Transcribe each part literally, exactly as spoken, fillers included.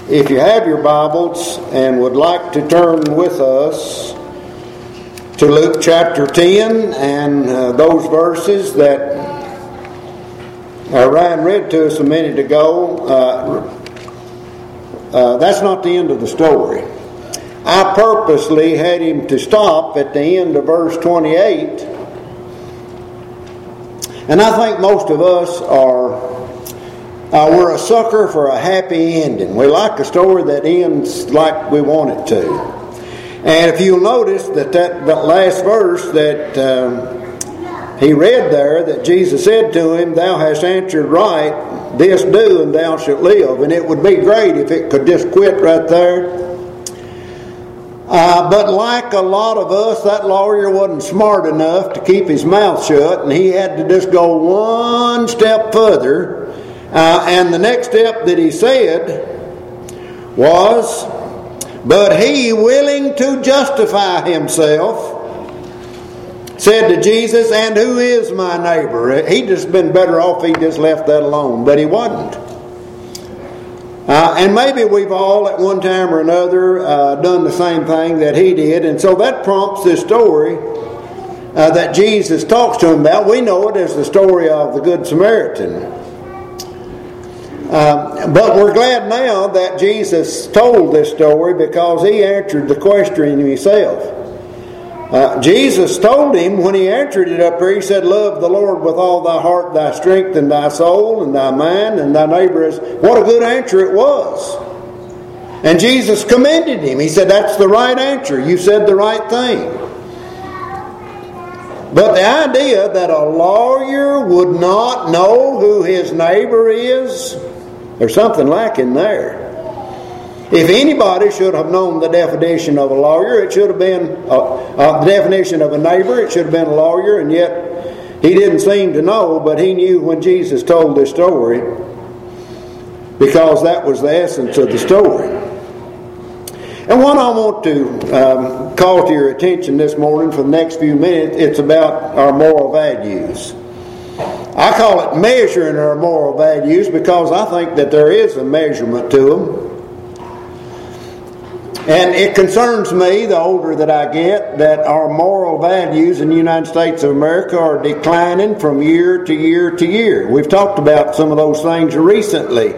if you have your Bibles and would like to turn with us to Luke chapter ten and uh, those verses that uh, Ryan read to us a minute ago, uh, uh, that's not the end of the story. I purposely had him to stop at the end of verse twenty-eight. And I think most of us are, uh, we're a sucker for a happy ending. We like a story that ends like we want it to. And if you'll notice that that, that last verse that um, he read there, that Jesus said to him, "Thou hast answered right, this do and thou shalt live." And it would be great if it could just quit right there. Uh, but like a lot of us, that lawyer wasn't smart enough to keep his mouth shut, and he had to just go one step further. Uh, and the next step that he said was, "But he, willing to justify himself, said to Jesus, 'And who is my neighbor?'" He'd just been better off if he just left that alone, but he wasn't. Uh, and maybe we've all at one time or another uh, done the same thing that he did. And so that prompts this story uh, that Jesus talks to him about. We know it as the story of the Good Samaritan. Uh, but we're glad now that Jesus told this story because he answered the question himself. Uh, Jesus told him when he answered it up here, he said, "Love the Lord with all thy heart, thy strength, and thy soul, and thy mind, and thy neighbor is..." What a good answer it was. And Jesus commended him. He said, "That's the right answer. You said the right thing." But the idea that a lawyer would not know who his neighbor is, there's something lacking there. If anybody should have known the definition of a lawyer, it should have been uh, uh, the definition of a neighbor. It should have been a lawyer, and yet he didn't seem to know, but he knew when Jesus told this story because that was the essence of the story. And what I want to um, call to your attention this morning for the next few minutes, it's about our moral values. I call it measuring our moral values because I think that there is a measurement to them. And it concerns me, the older that I get, that our moral values in the United States of America are declining from year to year to year. We've talked about some of those things recently.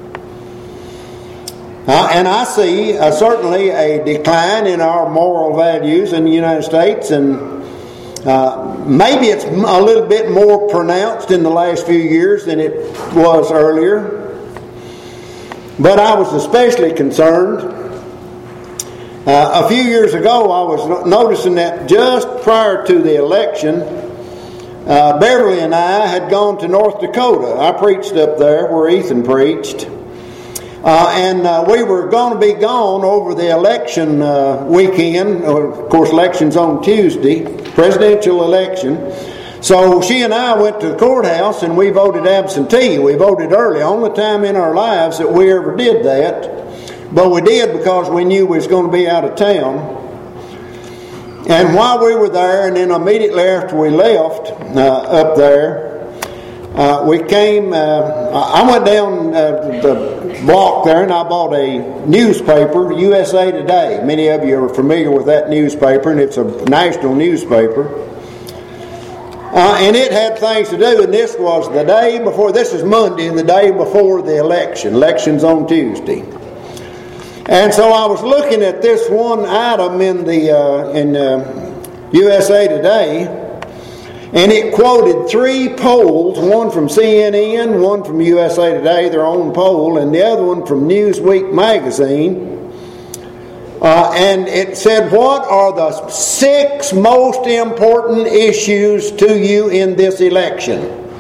Uh, and I see uh, certainly a decline in our moral values in the United States, and uh, maybe it's a little bit more pronounced in the last few years than it was earlier. But I was especially concerned Uh, a few years ago, I was noticing that just prior to the election, uh, Beverly and I had gone to North Dakota. I preached up there where Ethan preached. Uh, and uh, we were going to be gone over the election uh, weekend. Of course, election's on Tuesday, presidential election. So she and I went to the courthouse and we voted absentee. We voted early. Only time in our lives that we ever did that. But we did because we knew we was going to be out of town. And while we were there, and then immediately after we left uh, up there, uh, we came, uh, I went down uh, the block there and I bought a newspaper, U S A Today. Many of you are familiar with that newspaper, and it's a national newspaper. Uh, and it had things to do, and this was the day before, this is Monday, the day before the election. Election's on Tuesday. And so I was looking at this one item in the uh, in uh, U S A Today, and it quoted three polls, one from C N N, one from U S A Today, their own poll, and the other one from Newsweek magazine. Uh, and it said, "What are the six most important issues to you in this election?"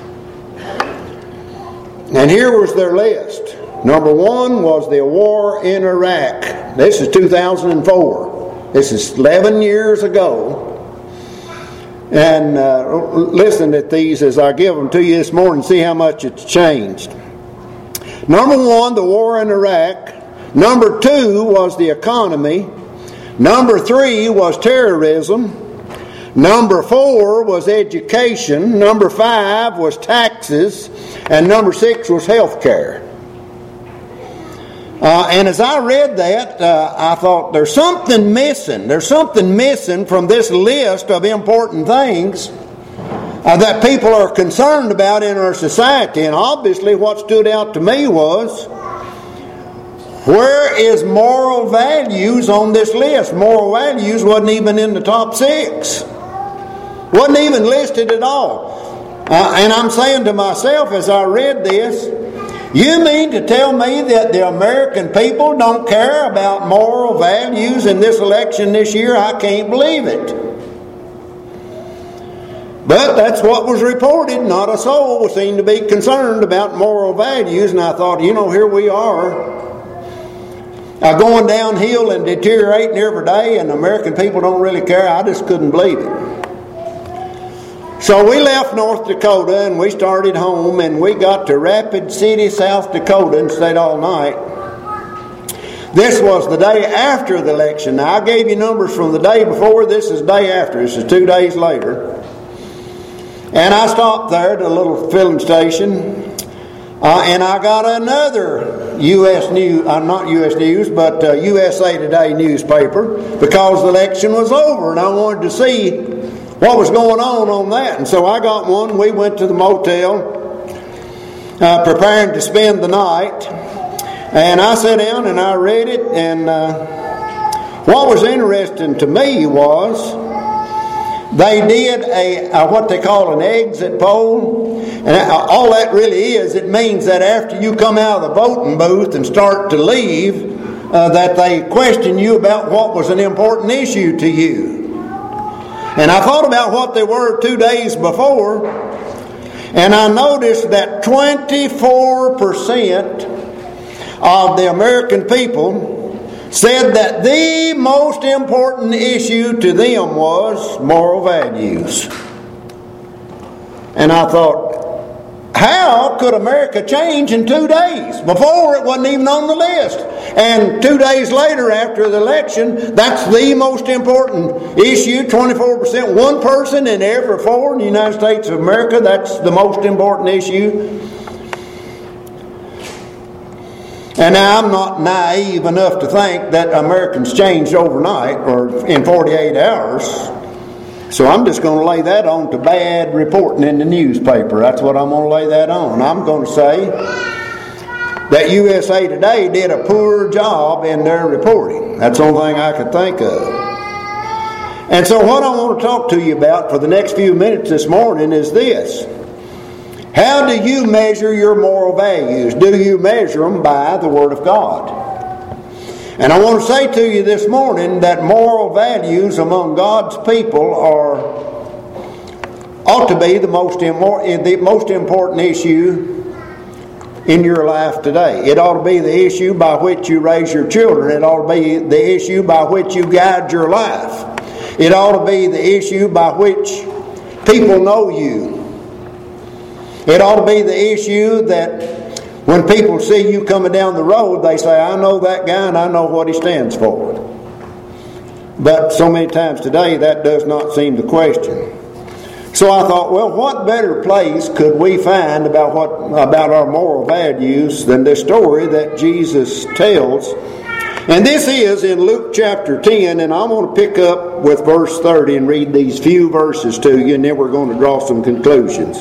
And here was their list. Number one was the war in Iraq. This is two thousand four. This is eleven years ago. And uh, listen at these as I give them to you this morning. See how much it's changed. Number one, the war in Iraq. Number two was the economy. Number three was terrorism. Number four was education. Number five was taxes. And number six was health care. Uh, and as I read that, uh, I thought there's something missing. There's something missing from this list of important things uh, that people are concerned about in our society. And obviously what stood out to me was, where is moral values on this list? Moral values wasn't even in the top six. Wasn't even listed at all. Uh, and I'm saying to myself as I read this, you mean to tell me that the American people don't care about moral values in this election this year? I can't believe it. But that's what was reported. Not a soul seemed to be concerned about moral values. And I thought, you know, here we are. Uh, going downhill and deteriorating every day, and American people don't really care. I just couldn't believe it. So we left North Dakota and we started home, and we got to Rapid City, South Dakota, and stayed all night. This was the day after the election. Now, I gave you numbers from the day before. This is the day after. This is two days later. And I stopped there at a little filling station. Uh, and I got another U S News, uh, not U S News, but uh, U S A Today newspaper, because the election was over, and I wanted to see what was going on on that. And so I got one. We went to the motel, uh, preparing to spend the night. And I sat down and I read it. And uh, what was interesting to me was, they did a, a what they call an exit poll. And all that really is, it means that after you come out of the voting booth and start to leave, uh, that they question you about what was an important issue to you. And I thought about what they were two days before, and I noticed that twenty-four percent of the American people said that the most important issue to them was moral values. And I thought, how could America change in two days? Before, it wasn't even on the list. And two days later, after the election, that's the most important issue. twenty-four percent, one person in every four in the United States of America, that's the most important issue. And now, I'm not naive enough to think that Americans changed overnight or in forty-eight hours. So I'm just going to lay that on to bad reporting in the newspaper. That's what I'm going to lay that on. I'm going to say that U S A Today did a poor job in their reporting. That's the only thing I could think of. And so what I want to talk to you about for the next few minutes this morning is this. How do you measure your moral values? Do you measure them by the Word of God? And I want to say to you this morning that moral values among God's people are ought to be the most, the most important issue in your life today. It ought to be the issue by which you raise your children. It ought to be the issue by which you guide your life. It ought to be the issue by which people know you. It ought to be the issue that when people see you coming down the road, they say, I know that guy and I know what he stands for. But so many times today, that does not seem the question. So I thought, well, what better place could we find about what about our moral values than this story that Jesus tells? And this is in Luke chapter ten, and I'm going to pick up with verse thirty and read these few verses to you, and then we're going to draw some conclusions.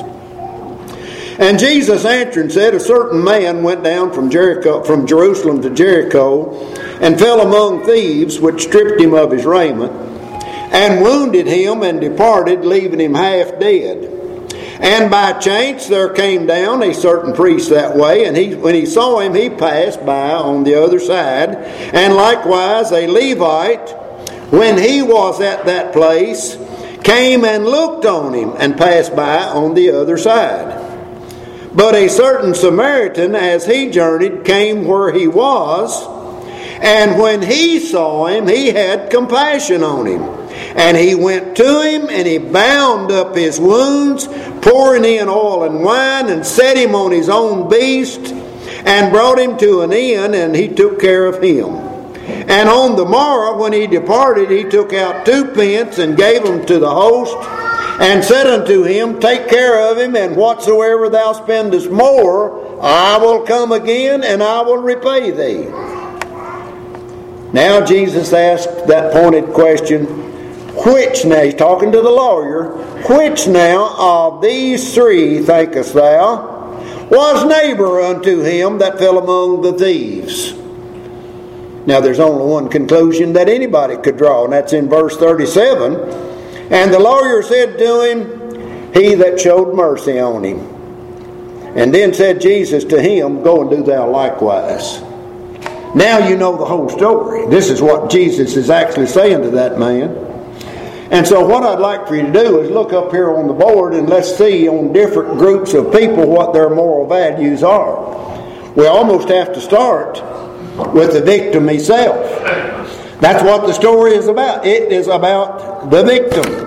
And Jesus answered and said, a certain man went down from Jericho, from Jerusalem to Jericho, and fell among thieves, which stripped him of his raiment, and wounded him, and departed, leaving him half dead. And by chance there came down a certain priest that way, and he, when he saw him, he passed by on the other side. And likewise a Levite, when he was at that place, came and looked on him, and passed by on the other side. But a certain Samaritan, as he journeyed, came where he was, and when he saw him, he had compassion on him. And he went to him, and he bound up his wounds, pouring in oil and wine, and set him on his own beast, and brought him to an inn, and he took care of him. And on the morrow, when he departed, he took out two pence, and gave them to the host, and said unto him, take care of him, and whatsoever thou spendest more, I will come again, and I will repay thee. Now Jesus asked that pointed question, which now, he's talking to the lawyer, which now of these three, thinkest thou, was neighbor unto him that fell among the thieves? Now there's only one conclusion that anybody could draw, and that's in verse thirty-seven. And the lawyer said to him, he that showed mercy on him. And then said Jesus to him, go and do thou likewise. Now you know the whole story. This is what Jesus is actually saying to that man. And so what I'd like for you to do is look up here on the board and let's see on different groups of people what their moral values are. We almost have to start with the victim himself. That's what the story is about. It is about the victim.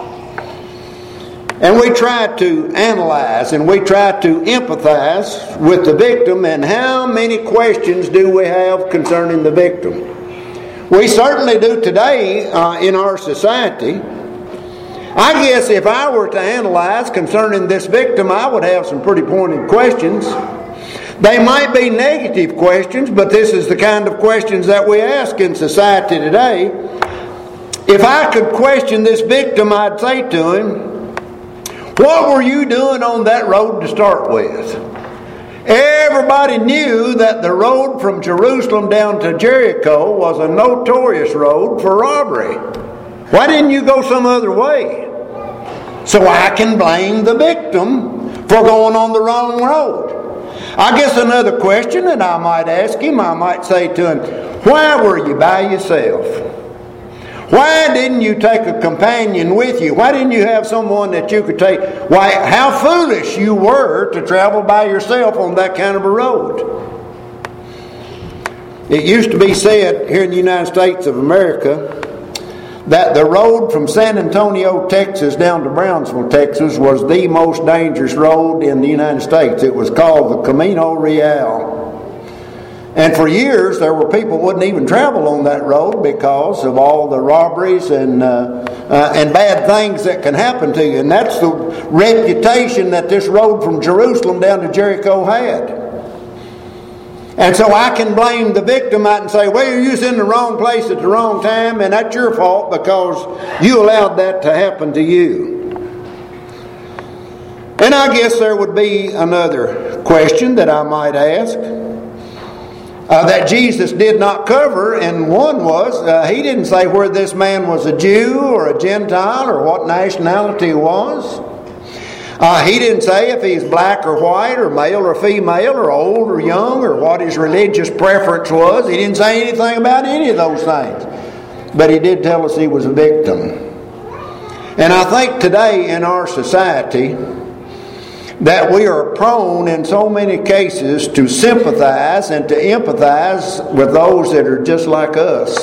And we try to analyze and we try to empathize with the victim, and how many questions do we have concerning the victim? We certainly do today uh, in our society. I guess if I were to analyze concerning this victim, I would have some pretty pointed questions. They might be negative questions, but this is the kind of questions that we ask in society today. If I could question this victim, I'd say to him, what were you doing on that road to start with? Everybody knew that the road from Jerusalem down to Jericho was a notorious road for robbery. Why didn't you go some other way? So I can blame the victim for going on the wrong road. I guess another question that I might ask him, I might say to him, why were you by yourself? Why didn't you take a companion with you? Why didn't you have someone that you could take? Why, how foolish you were to travel by yourself on that kind of a road. It used to be said here in the United States of America that the road from San Antonio, Texas down to Brownsville, Texas was the most dangerous road in the United States. It was called the Camino Real. And for years, there were people who wouldn't even travel on that road because of all the robberies and uh, uh, and bad things that can happen to you. And that's the reputation that this road from Jerusalem down to Jericho had. And so I can blame the victim out and say, well, you was in the wrong place at the wrong time, and that's your fault because you allowed that to happen to you. And I guess there would be another question that I might ask. Uh, that Jesus did not cover, and one was, uh, he didn't say where this man was a Jew or a Gentile or what nationality he was. Uh, he didn't say if he's black or white or male or female or old or young or what his religious preference was. He didn't say anything about any of those things. But he did tell us he was a victim. And I think today in our society, that we are prone in so many cases to sympathize and to empathize with those that are just like us.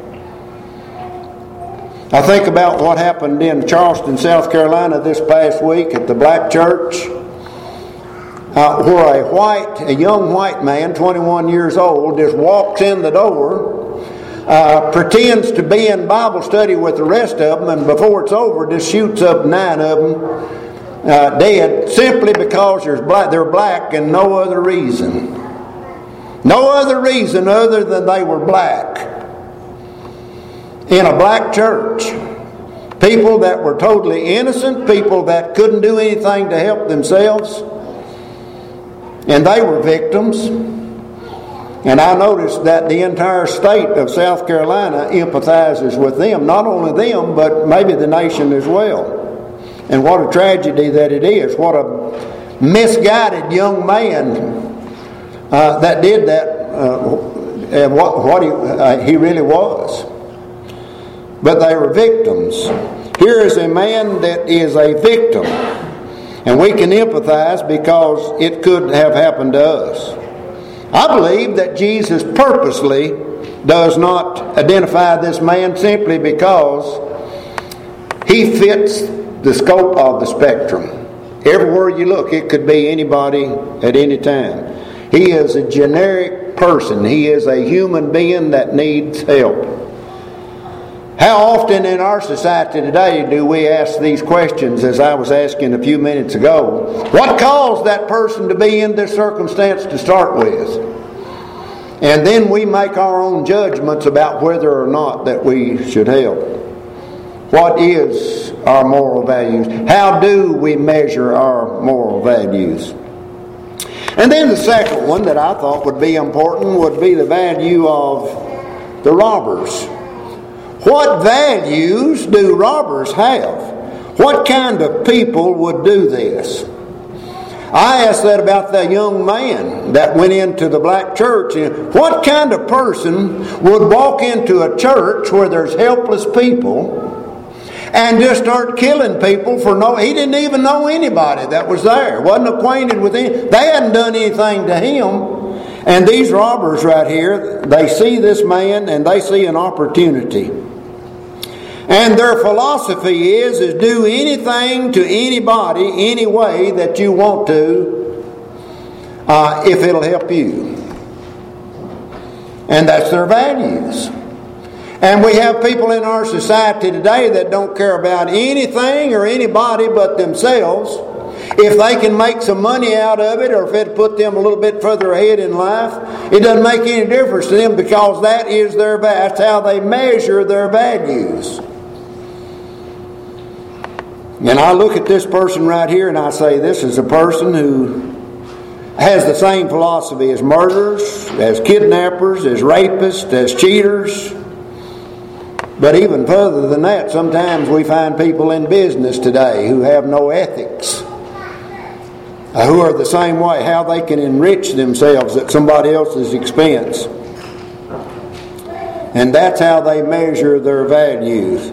I think about what happened in Charleston, South Carolina this past week at the black church, uh, where a white, a young white man, twenty-one years old, just walks in the door, uh, pretends to be in Bible study with the rest of them, and before it's over, just shoots up nine of them. Uh, dead simply because there's black, they're black and no other reason. No other reason other than they were black. In a black church. People that were totally innocent, people that couldn't do anything to help themselves. And they were victims. And I noticed that the entire state of South Carolina empathizes with them. Not only them, but maybe the nation as well. And what a tragedy that it is. What a misguided young man uh, that did that, uh, and what, what he, uh, he really was. But they were victims. Here is a man that is a victim. And we can empathize because it could have happened to us. I believe that Jesus purposely does not identify this man simply because he fits the scope of the spectrum. Everywhere you look, it could be anybody at any time. He is a generic person. He is a human being that needs help. How often in our society today do we ask these questions, as I was asking a few minutes ago? What caused that person to be in this circumstance to start with? And then we make our own judgments about whether or not that we should help. What is our moral values? How do we measure our moral values? And then the second one that I thought would be important would be the value of the robbers. What values do robbers have? What kind of people would do this? I asked that about that young man that went into the black church. What kind of person would walk into a church where there's helpless people and just start killing people for no... He didn't even know anybody that was there. Wasn't acquainted with them. They hadn't done anything to him. And these robbers right here, they see this man and they see an opportunity. And their philosophy is, is do anything to anybody, any way that you want to, uh, if it'll help you. And that's their values. And we have people in our society today that don't care about anything or anybody but themselves. If they can make some money out of it, or if it put them a little bit further ahead in life, it doesn't make any difference to them, because that is their that's how they measure their values. And I look at this person right here and I say, this is a person who has the same philosophy as murderers, as kidnappers, as rapists, as cheaters. But even further than that, sometimes we find people in business today who have no ethics, uh, who are the same way, how they can enrich themselves at somebody else's expense. And that's how they measure their values.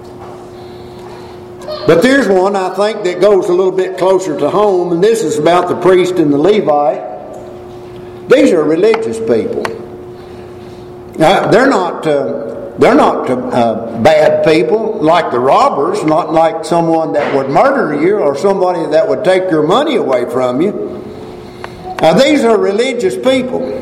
But there's one I think that goes a little bit closer to home, and this is about the priest and the Levite. These are religious people. Uh, they're not uh, they're not uh, bad people like the robbers, not like someone that would murder you or somebody that would take your money away from you. Uh, these are religious people.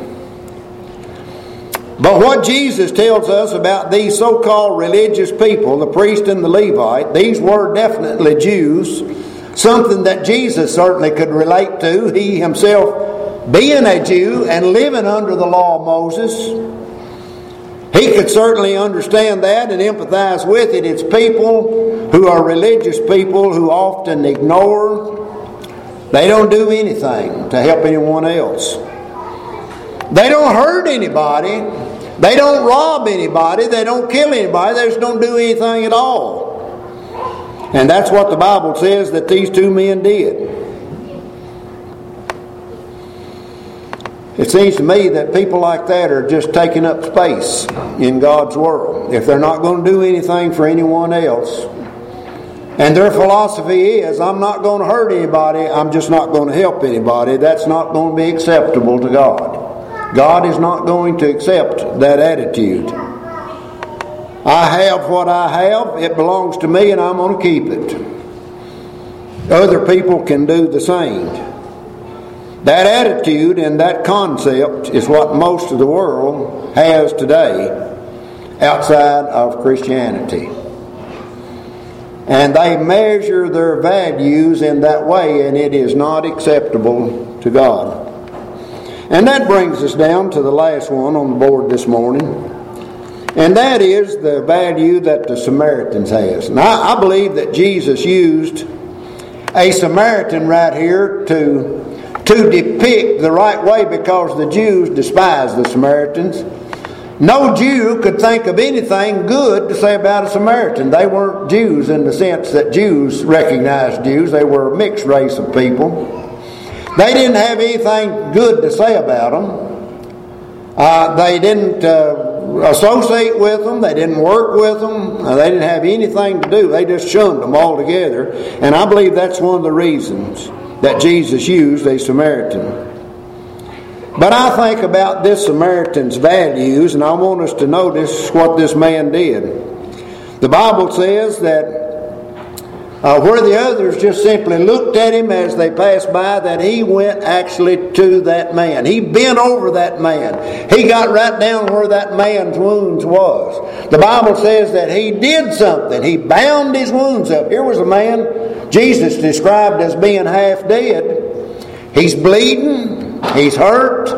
But what Jesus tells us about these so-called religious people, the priest and the Levite, these were definitely Jews, something that Jesus certainly could relate to. He himself, being a Jew and living under the law of Moses, he could certainly understand that and empathize with it. It's people who are religious people who often ignore, they don't do anything to help anyone else. They don't hurt anybody. They don't rob anybody. They don't kill anybody. They just don't do anything at all. And that's what the Bible says that these two men did. It seems to me that people like that are just taking up space in God's world. If they're not going to do anything for anyone else, and their philosophy is, I'm not going to hurt anybody, I'm just not going to help anybody, that's not going to be acceptable to God. God is not going to accept that attitude. I have what I have, it belongs to me, and I'm going to keep it. Other people can do the same. That attitude and that concept is what most of the world has today outside of Christianity. And they measure their values in that way, and it is not acceptable to God. And that brings us down to the last one on the board this morning. And that is the value that the Samaritans has. And I, I believe that Jesus used a Samaritan right here to, to depict the right way, because the Jews despised the Samaritans. No Jew could think of anything good to say about a Samaritan. They weren't Jews in the sense that Jews recognized Jews. They were a mixed race of people. They didn't have anything good to say about them. Uh, they didn't uh, associate with them. They didn't work with them. Uh, they didn't have anything to do. They just shunned them altogether. And I believe that's one of the reasons that Jesus used a Samaritan. But I think about this Samaritan's values, and I want us to notice what this man did. The Bible says that Uh, where the others just simply looked at him as they passed by, that he went actually to that man. He bent over that man. He got right down where that man's wounds was. The Bible says that he did something. He bound his wounds up. Here was a man Jesus described as being half dead. He's bleeding. He's hurt.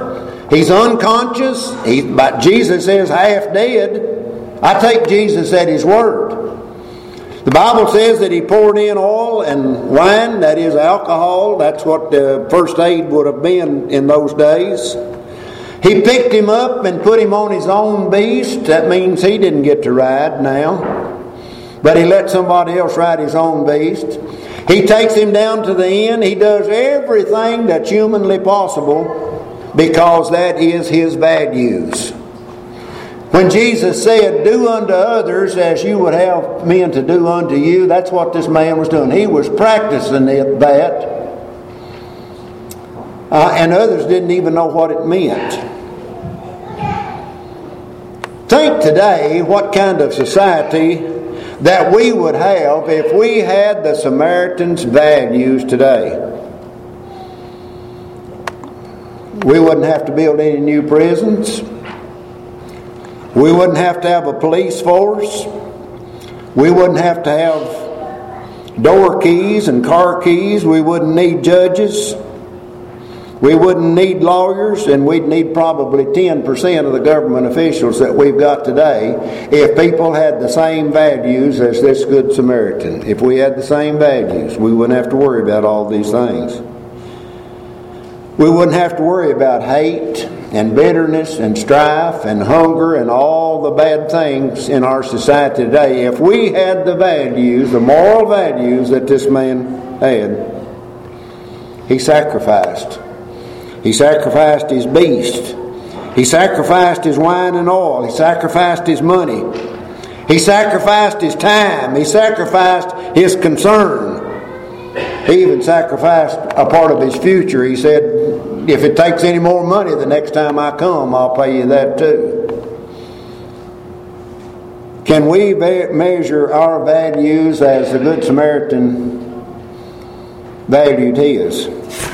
He's unconscious. He, but Jesus is half dead. I take Jesus at His word. The Bible says that He poured in oil and wine, that is alcohol. That's what the first aid would have been in those days. He picked him up and put him on his own beast. That means he didn't get to ride now, but he let somebody else ride his own beast. He takes him down to the inn. He does everything that's humanly possible because that is His values. When Jesus said, "Do unto others as you would have men to do unto you," that's what this man was doing. He was practicing it, that. Uh, and others didn't even know what it meant. Think today what kind of society that we would have if we had the Samaritan's values today. We wouldn't have to build any new prisons. We wouldn't have to have a police force. We wouldn't have to have door keys and car keys. We wouldn't need judges. We wouldn't need lawyers, and we'd need probably ten percent of the government officials that we've got today if people had the same values as this Good Samaritan. If we had the same values, we wouldn't have to worry about all these things. We wouldn't have to worry about hate and bitterness and strife and hunger and all the bad things in our society today if we had the values, the moral values that this man had. He sacrificed. He sacrificed his beast. He sacrificed his wine and oil. He sacrificed his money. He sacrificed his time. He sacrificed his concern. He even sacrificed a part of his future. He said, "If it takes any more money the next time I come, I'll pay you that too." Can we measure our values as the Good Samaritan valued his?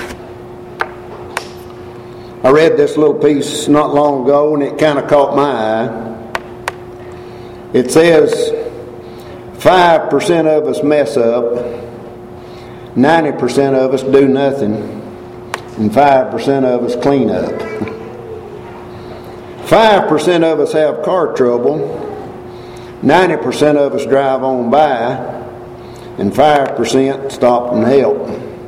I read this little piece not long ago and it kind of caught my eye. It says five percent of us mess up, ninety percent of us do nothing, and five percent of us clean up. five percent of us have car trouble, ninety percent of us drive on by, and five percent stop and help.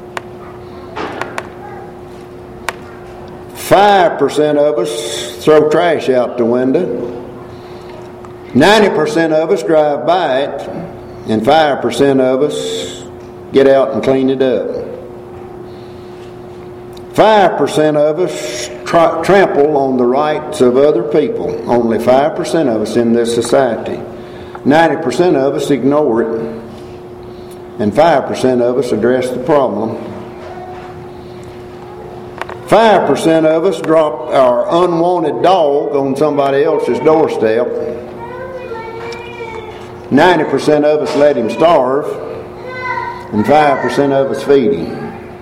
five percent of us throw trash out the window. ninety percent of us drive by it. And five percent of us get out and clean it up. five percent of us tra- trample on the rights of other people. Only five percent of us in this society. ninety percent of us ignore it. And five percent of us address the problem. five percent of us drop our unwanted dog on somebody else's doorstep. ninety percent of us let him starve. And five percent of us feed him.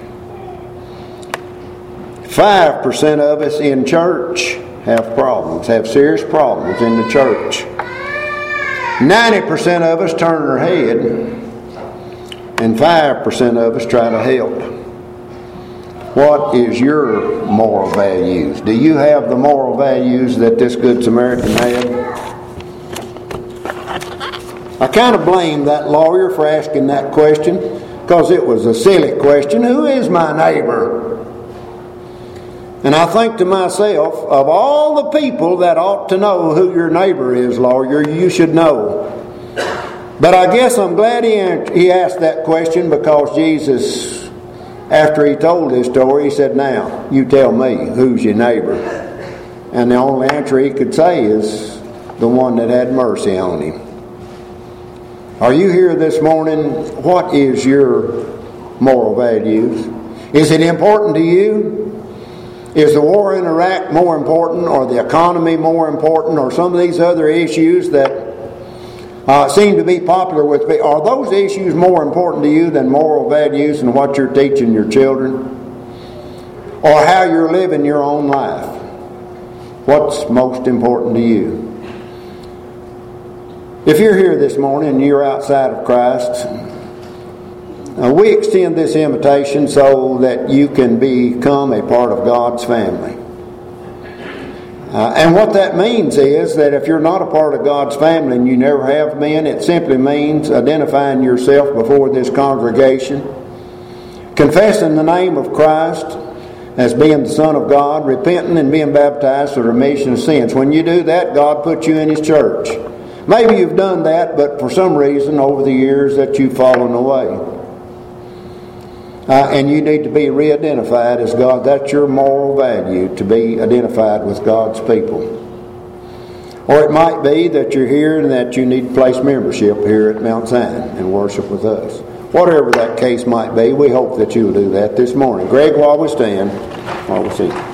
five percent of us in church have problems, have serious problems in the church. ninety percent of us turn our head. And five percent of us try to help. What is your moral values? Do you have the moral values that this Good Samaritan had? I kind of blame that lawyer for asking that question because it was a silly question. Who is my neighbor? And I think to myself, of all the people that ought to know who your neighbor is, lawyer, you should know. But I guess I'm glad he, he asked that question because Jesus, after he told his story, he said, "Now, you tell me, who's your neighbor?" And the only answer he could say is the one that had mercy on him. Are you here this morning? What is your moral values? Is it important to you? Is the war in Iraq more important, or the economy more important, or some of these other issues that Uh, seem to be popular with people? Are those issues more important to you than moral values and what you're teaching your children? Or how you're living your own life? What's most important to you? If you're here this morning and you're outside of Christ, uh, we extend this invitation so that you can become a part of God's family. Uh, and what that means is that if you're not a part of God's family and you never have been, it simply means identifying yourself before this congregation, confessing the name of Christ as being the Son of God, repenting and being baptized for the remission of sins. When you do that, God puts you in His church. Maybe you've done that, but for some reason over the years that you've fallen away. Uh, and you need to be re-identified as God. That's your moral value, to be identified with God's people. Or it might be that you're here and that you need to place membership here at Mount Zion and worship with us. Whatever that case might be, we hope that you'll do that this morning. Greg, while we stand, while we sing.